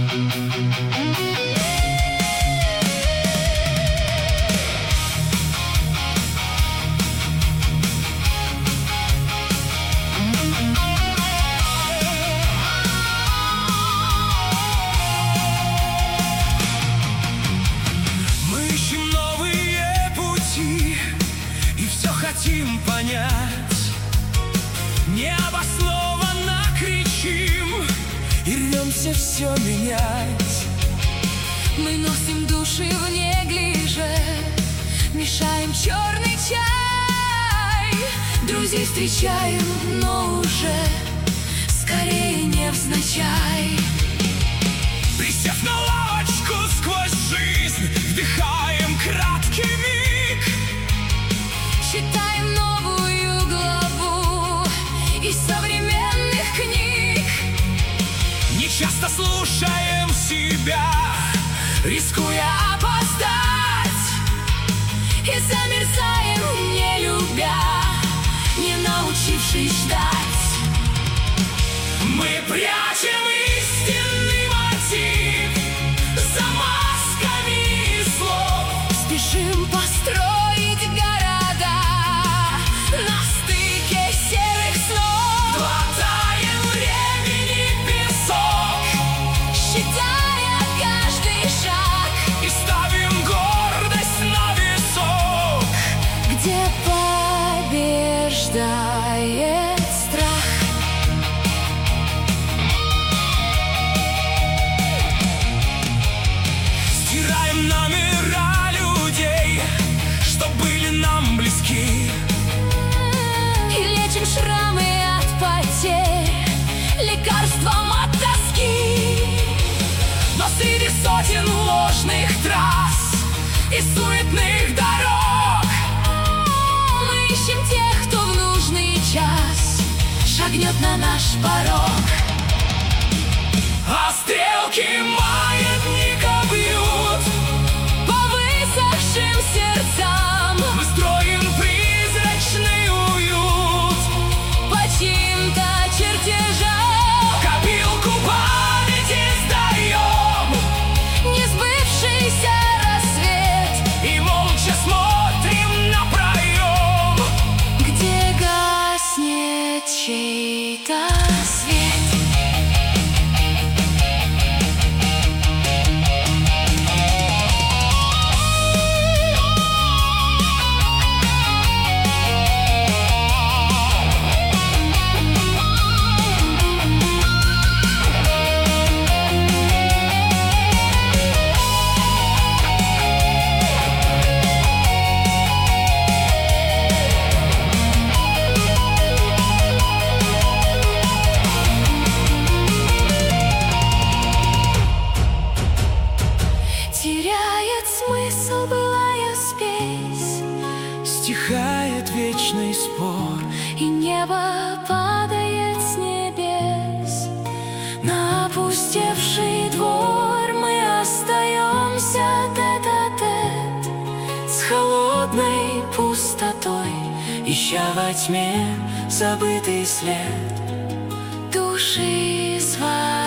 Хотим понять, необоснованно кричим и рвемся все менять. Мы носим души в неглиже, мешаем черный чай. Друзей встречаем, но уже скорее невзначай. Присев на лавочку сквозь жизнь, вдыхаем краткий миг. Читаем новую главу из современных книг. Нечасто слушаем себя, рискуя опоздать, и замерзаем, не любя, не научившись ждать. Мы прячем истинный мотив за масками слов. Спешим построить города на стыке серых снов. Глотаем времени песок, считая каждый шаг, и ставим гордость на висок, где побеждает страх. стираем номера людей, что были нам близки. И лечим шрамы от потерь лекарством от тоски. Но среди сотен ложных трасс и суетных дорог мы ищем тех, кто в нужный час шагнет на наш порог. А стрелки маятника бьют По высохшим сердцам мы строим призрачный уют по чьим-то чертежам. копилку памяти сдаем Несбывшийся рассвет, и молча смотрим на проем, где гаснет чей-то свет. Теряет смысл былая спесь, стихает вечный спор. и небо падает с небес. На опустевший двор мы остаемся тет-а-тет с холодной пустотой, Ища во тьме забытый след души своей.